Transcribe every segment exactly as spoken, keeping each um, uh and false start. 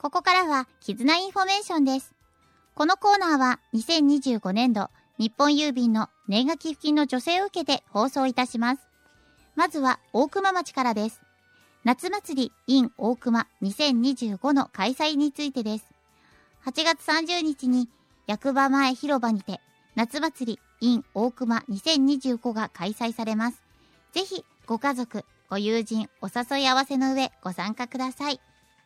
ここからは絆インフォメーションです。このコーナーはにせんにじゅうごねんど日本郵便の年賀寄付金の助成を受けて放送いたします。まずは大熊町からです。夏祭り in 大熊にせんにじゅうごの開催についてです。はちがつさんじゅうにちに役場前広場にて夏祭り in 大熊にせんにじゅうごが開催されます。ぜひご家族、ご友人お誘い合わせの上ご参加ください。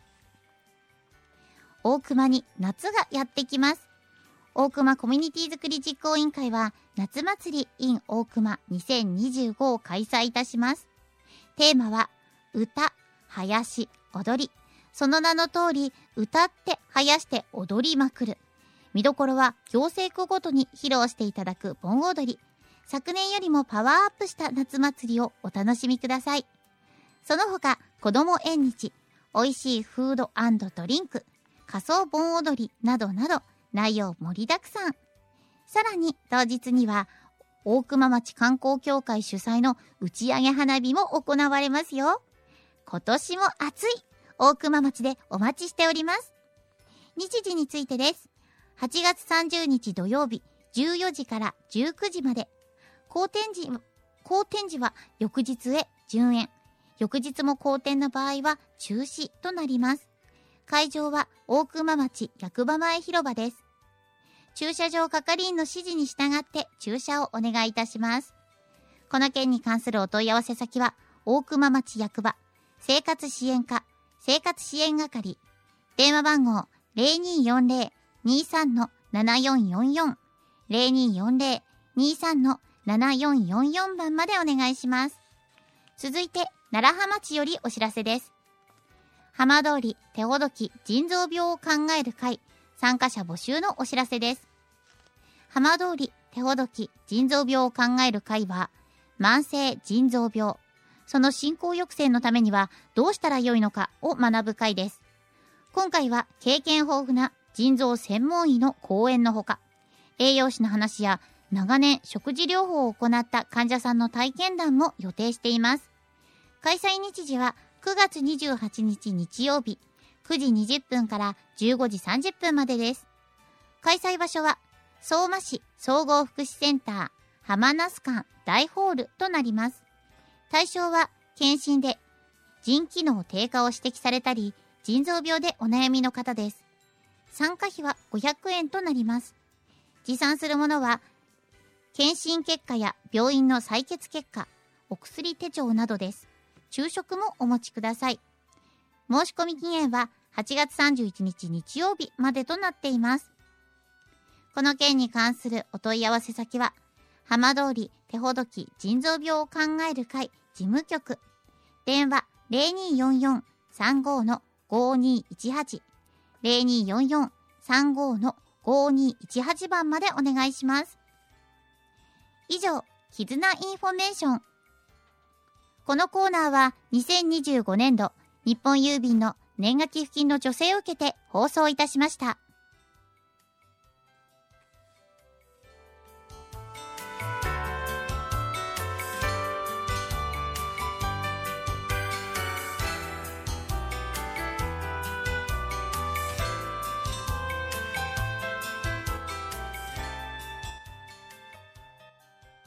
大熊に夏がやってきます。大熊コミュニティづくり実行委員会は夏祭り in 大熊にせんにじゅうごを開催いたします。テーマは歌、囃し、踊り。その名の通り歌って囃して踊りまくる。見どころは行政区ごとに披露していただく盆踊り。昨年よりもパワーアップした夏祭りをお楽しみください。その他子ども縁日、おいしいフード&ドリンク、仮装盆踊りなどなど内容盛りだくさん。さらに当日には大熊町観光協会主催の打ち上げ花火も行われますよ。今年も暑い大熊町でお待ちしております。日時についてです。はちがつさんじゅうにち土曜日じゅうよじからじゅうくじまで。好天時、好天時は翌日へ順延。翌日も好天の場合は中止となります。会場は大熊町役場前広場です。駐車場係員の指示に従って駐車をお願いいたします。この件に関するお問い合わせ先は大熊町役場生活支援課生活支援係、電話番号 ゼロにーよんゼロ にーさん ななよんよんよん ゼロにーよんゼロ にーさん ななよんよんよん 番までお願いします。続いて楢葉町よりお知らせです。浜通り手ほどき腎臓病を考える会参加者募集のお知らせです。浜通り手ほどき腎臓病を考える会は慢性腎臓病、その進行抑制のためにはどうしたらよいのかを学ぶ会です。今回は経験豊富な腎臓専門医の講演のほか、栄養士の話や長年食事療法を行った患者さんの体験談も予定しています。開催日時はくがつにじゅうはちにち日曜日くじにじゅっぷんからじゅうごじさんじゅっぷんまでです。開催場所は相馬市総合福祉センター浜那須館大ホールとなります。対象は検診で腎機能低下を指摘されたり腎臓病でお悩みの方です。参加費はごひゃくえんとなります。持参するものは検診結果や病院の採血結果、お薬手帳などです。昼食もお持ちください。申し込み期限ははちがつさんじゅういちにち日曜日までとなっています。この件に関するお問い合わせ先は浜通り手ほどき腎臓病を考える会事務局、電話 ゼロにーよんよん さんご ごにーいちはち ゼロにーよんよん さんご ごにーいちはち 番までお願いします。以上、絆インフォメーション。このコーナーはにせんにじゅうごねんど日本郵便の年賀寄付金の助成を受けて放送いたしました。